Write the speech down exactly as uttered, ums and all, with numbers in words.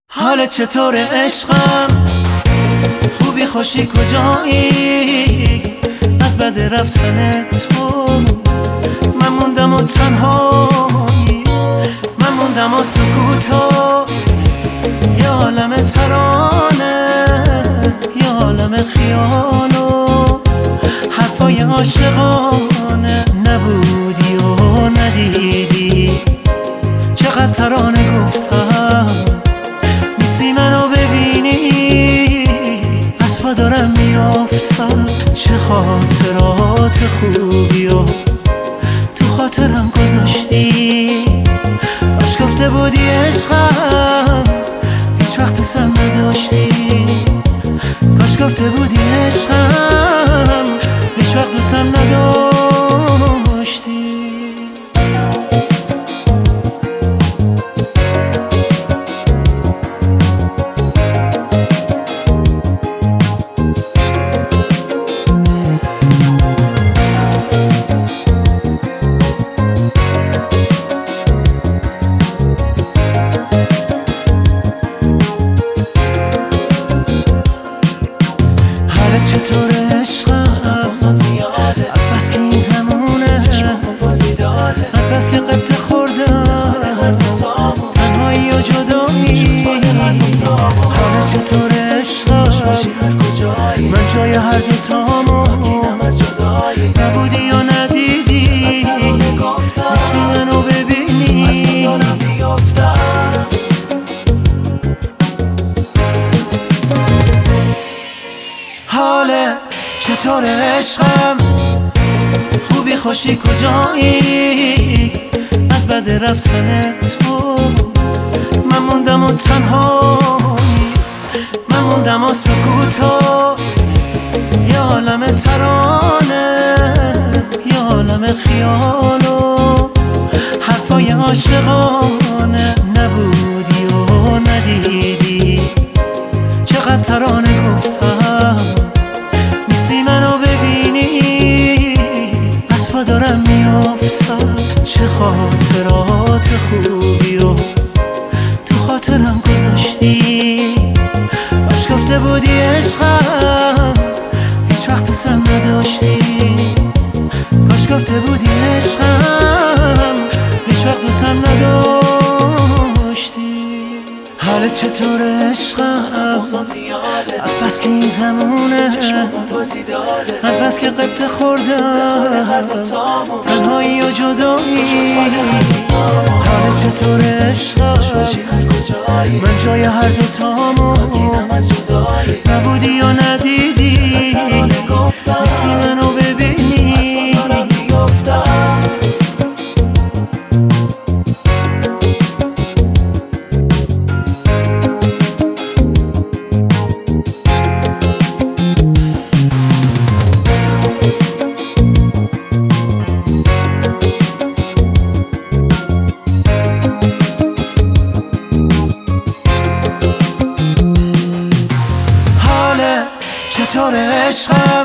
حال چطور عشقم؟ خوبی خوشی کجایی؟ از بد رفتن تو من موندم و تنهایی، من موندم و سکوتا، یه عالم ترانه، یه عالم خیال و حرفای عاشقانه. نبودی و ندیدی چقدر ترانه گفتم، نیستی منو ببینی از پا دارم میافتم. چه خاطرات خوبی و تو خاطرم گذاشتی، کاش گفته بودی عشقم هیچ وقت دوستم نداشتی، کاش گفته بودی عشقم هیچ وقت دوستم نداشتی. چطور عشقم؟ از بس که این زمونه، از بس که قبط خوردم تنهایی و جدایی. حالا چطور عشقم؟ من جای هر دو تامو نبودی یا ندیدی، نیستی منو ببینی. حاله چطور عشقم؟ خوبی خوشی کجایی؟ از بد رفتن تو من موندم و تنهایی، من موندم و سکوتا، یه عالم ترانه، یه عالم خیال و حرفای عاشقانه. نبودی و ندیدی چقدر ترانه گفتم، نیستی منو ببینی از پا دارم میافتم. چه خاطرات خوبی و تو خاطرم گذاشتی، کاش گفته بودی عشقم هیچ وقت دوستم نداشتی، کاش گفته بودی عشقم هیچ وقت دوستم نداشتی. حالت چطور عشقم؟ از بس که این زمونه، از بس که قبط خوردم تنهایی و جدایی. حالت چطور عشقم؟ من جای هر دو تامو نبودی یا ندیدی، نیستی منو ببینی. چطور عشقم؟